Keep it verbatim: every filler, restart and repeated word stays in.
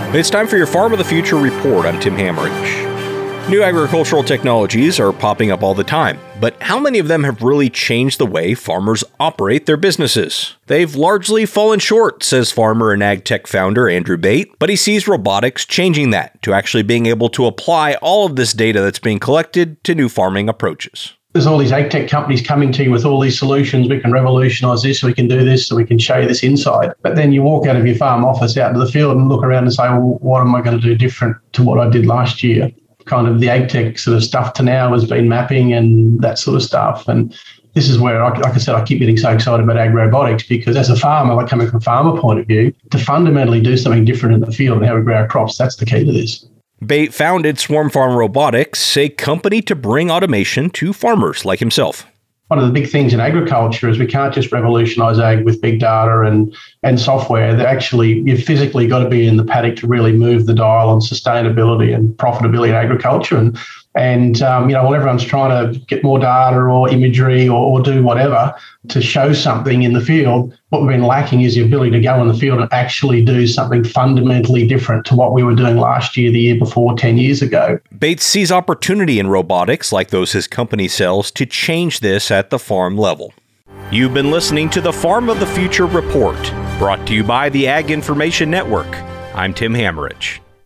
It's time for your Farm of the Future report. I'm Tim Hammerich. New agricultural technologies are popping up all the time, but how many of them have really changed the way farmers operate their businesses? They've largely fallen short, says farmer and ag tech founder Andrew Bate, but he sees robotics changing that to actually being able to apply all of this data that's being collected to new farming approaches. There's all these ag tech companies coming to you with all these solutions. We can revolutionise this, we can do this, so we can show you this insight. But then you walk out of your farm office out into the field and look around and say, well, what am I going to do different to what I did last year? Kind of the ag tech sort of stuff to now has been mapping and that sort of stuff. And this is where, like I said, I keep getting so excited about ag robotics, because as a farmer, like coming from a farmer point of view, to fundamentally do something different in the field and how we grow our crops, that's the key to this. Bate founded Swarm Farm Robotics, a company to bring automation to farmers like himself. One of the big things in agriculture is we can't just revolutionise ag with big data and, and software. That actually, you've physically got to be in the paddock to really move the dial on sustainability and profitability in agriculture. And, and um, you know, while everyone's trying to get more data or imagery or, or do whatever to show something in the field, what we've been lacking is the ability to go in the field and actually do something fundamentally different to what we were doing last year, the year before, ten years ago. Bates sees opportunity in robotics, like those his company sells, to change this at the farm level. You've been listening to the Farm of the Future report, brought to you by the Ag Information Network. I'm Tim Hammerich.